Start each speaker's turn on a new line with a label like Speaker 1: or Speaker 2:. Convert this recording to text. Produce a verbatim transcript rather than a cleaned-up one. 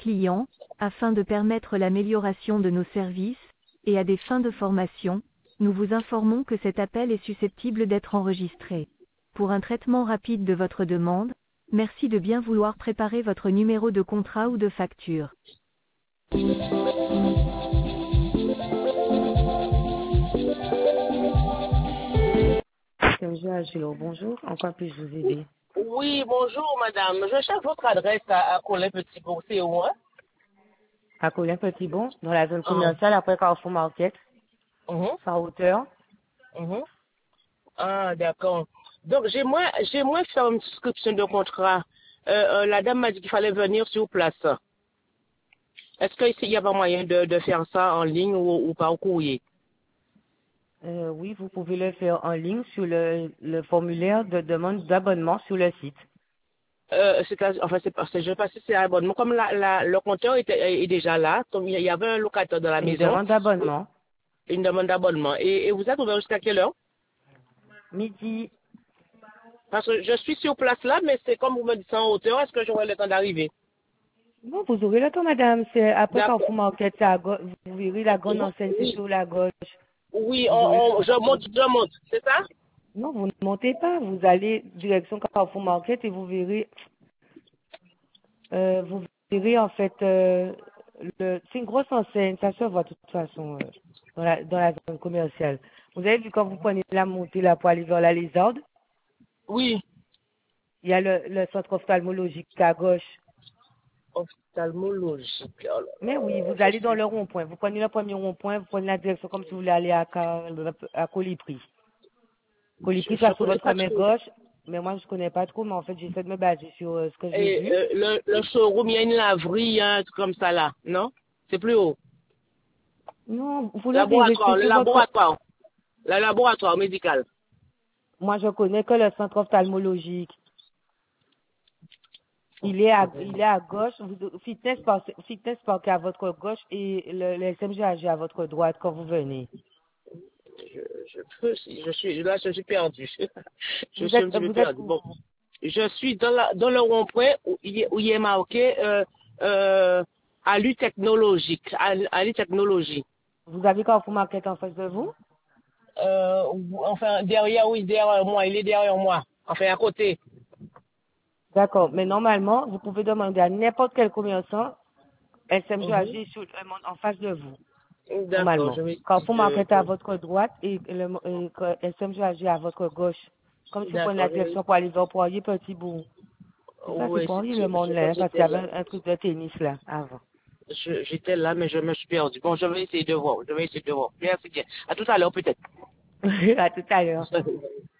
Speaker 1: clients, afin de permettre l'amélioration de nos services, et à des fins de formation, nous vous informons que cet appel est susceptible d'être enregistré. Pour un traitement rapide de votre demande, merci de bien vouloir préparer votre numéro de contrat ou de facture.
Speaker 2: Monsieur Agilo, bonjour. En quoi puis-je vous aider?
Speaker 3: Oui, bonjour madame. Je cherche votre adresse à, à Colin Petit Bourg, c'est où, hein?
Speaker 2: À Colin Petit-Bon, dans la zone
Speaker 3: Ah,
Speaker 2: commerciale, après Carrefour Market,
Speaker 3: mhm,
Speaker 2: par hauteur.
Speaker 3: mhm. Ah, d'accord. Donc, j'ai moins, j'ai moins fait une souscription de contrat. Euh, euh, la dame m'a dit qu'il fallait venir sur place. Est-ce qu'il y a pas moyen de, de faire ça en ligne ou, ou par courrier?
Speaker 2: Euh, oui, vous pouvez le faire en ligne sur le, le formulaire de demande d'abonnement sur le site.
Speaker 3: Euh, c'est à- enfin, c'est parce que je sais pas si c'est abonnement. Comme la, la, le compteur était, est déjà là, comme il y avait un locataire dans la
Speaker 2: Une
Speaker 3: maison,
Speaker 2: demande d'abonnement.
Speaker 3: une demande d'abonnement. Et, et vous êtes ouvert jusqu'à quelle heure?
Speaker 2: Midi.
Speaker 3: Parce que je suis sur place là, mais c'est comme vous me dites en hauteur, est-ce que j'aurai le temps d'arriver?
Speaker 2: Bon, vous aurez le temps, madame. C'est après
Speaker 3: D'accord.
Speaker 2: Carrefour Market, c'est à gauche. Vous verrez la grande enseigne, c'est
Speaker 3: Oui,
Speaker 2: sur la gauche.
Speaker 3: oui,
Speaker 2: Vous aurez
Speaker 3: on, on-
Speaker 2: son
Speaker 3: je monte,
Speaker 2: code.
Speaker 3: je monte, c'est ça?
Speaker 2: Non, vous ne montez pas. Vous allez direction Carrefour Market et vous verrez, euh, vous verrez en fait, euh, le, c'est une grosse enseigne. Ça se voit de toute façon euh, dans la dans la zone commerciale. Vous avez vu quand vous prenez la montée là pour aller vers la Lézarde,
Speaker 3: Oui,
Speaker 2: il y a le, le centre ophtalmologique à gauche.
Speaker 3: ophtalmologique. Oh là
Speaker 2: Mais oui,
Speaker 3: là,
Speaker 2: vous
Speaker 3: je
Speaker 2: allez dans
Speaker 3: suis...
Speaker 2: le rond-point. Vous prenez le premier rond-point, vous prenez la direction comme si vous voulez aller à, Ca- à Colibri.
Speaker 3: Je,
Speaker 2: Colibri,
Speaker 3: je
Speaker 2: ça sur
Speaker 3: connais
Speaker 2: votre
Speaker 3: pas
Speaker 2: main
Speaker 3: trop.
Speaker 2: gauche. Mais moi, je connais pas trop, mais en fait, j'essaie de me baser sur euh, ce que j'ai
Speaker 3: Et
Speaker 2: vu.
Speaker 3: euh, le, le showroom, il y a une laverie, hein, un truc comme ça là, non? C'est plus haut.
Speaker 2: Non, vous le verrez,
Speaker 3: Laboratoire,
Speaker 2: c'est
Speaker 3: le
Speaker 2: sur votre...
Speaker 3: laboratoire. Le laboratoire médical.
Speaker 2: Moi, je connais que le centre ophtalmologique. Il est à, il est à gauche. Vous, fitness Park, Fitness Park est à votre gauche et le, le S M G A G à votre droite quand vous venez.
Speaker 3: Je, je peux, si je suis, là, je suis perdu. Je
Speaker 2: Vous
Speaker 3: suis un
Speaker 2: êtes,
Speaker 3: petit peu
Speaker 2: vous êtes
Speaker 3: perdu.
Speaker 2: où,
Speaker 3: Bon.
Speaker 2: vous?
Speaker 3: Je suis dans, la, dans le rond-point où, il est- où il est marqué euh, euh, Alu technologique, Alu Alu technologie.
Speaker 2: Vous avez Carrefour Market en face de vous?
Speaker 3: Euh, enfin, derrière, oui, derrière moi, il est derrière moi. Enfin, à côté.
Speaker 2: D'accord. Mais normalement, vous pouvez demander à n'importe quel commerçant S M G A
Speaker 3: Mhm.
Speaker 2: G sur, euh, en face de vous.
Speaker 3: D'accord,
Speaker 2: Normalement.
Speaker 3: je vais essayer
Speaker 2: Carrefour
Speaker 3: de...
Speaker 2: Market est à votre droite et le et que S M G A G à votre gauche. Comme si vous prenez la
Speaker 3: D'accord, je vais...
Speaker 2: direction pour aller vers Poirier, Petit Bout. C'est ça, c'est
Speaker 3: Oui, c'est-
Speaker 2: Poirier le
Speaker 3: c'est- je
Speaker 2: monde
Speaker 3: crois
Speaker 2: là,
Speaker 3: que
Speaker 2: hein, parce qu'il y
Speaker 3: j'étais là.
Speaker 2: avait un, un truc de tennis là, avant.
Speaker 3: Je- J'étais là, mais je me suis perdu. Bon, je vais essayer de voir. Je vais essayer de voir. Merci bien. À tout à l'heure, peut-être.
Speaker 2: À tout à l'heure.